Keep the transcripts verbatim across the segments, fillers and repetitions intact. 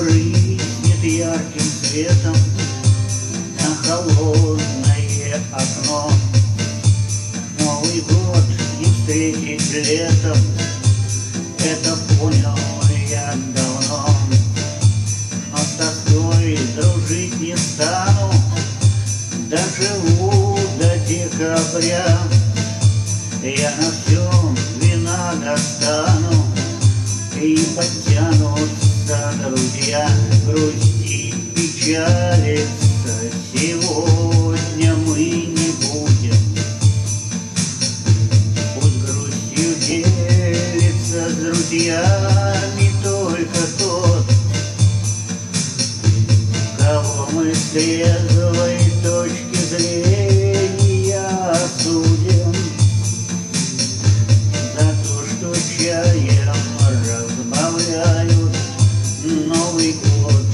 брызнет ярким светом на холодное окно. Новый год не встретить летом, это понял я давно. Но с тоской дружить не стану, доживу до декабря. Я на все вина достану, и подтянутся друзья. Грустить, печалиться сегодня мы не будем. Пусть грустью делится с друзьями только тот, кого мы с трезвой точки зрения осудим за то, что чаем разбавляют Новый год.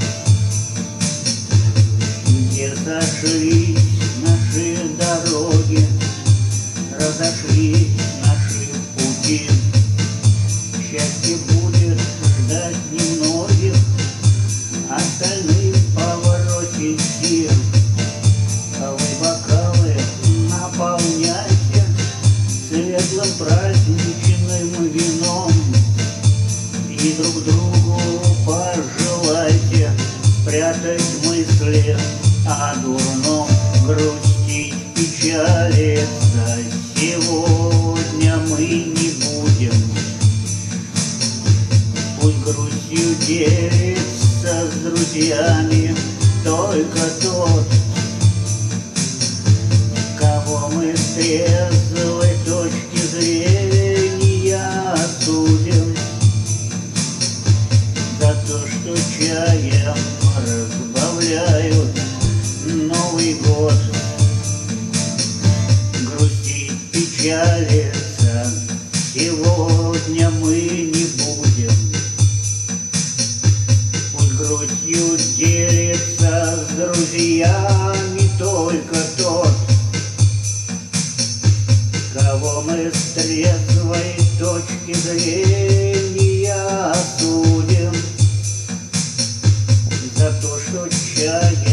Где сошлись наши дороги, разошлись наши пути. Счастье будет ждать немногих, остальных поворотить сил. А вы бокалы наполняйте светлым праздничным вином и друг другу пожелайте прятать мысли о дурном. Грустить, печалиться сегодня мы не будем. Пусть грустью делится с друзьями только тот, кого мы с трезвой точки зрения осудим за то, что чаем разбавляют Новый год. Грустить, печалиться сегодня мы не будем. Пусть грустью делится с друзьями только тот, кого мы с трезвой точки зрения осудим за то, что чаем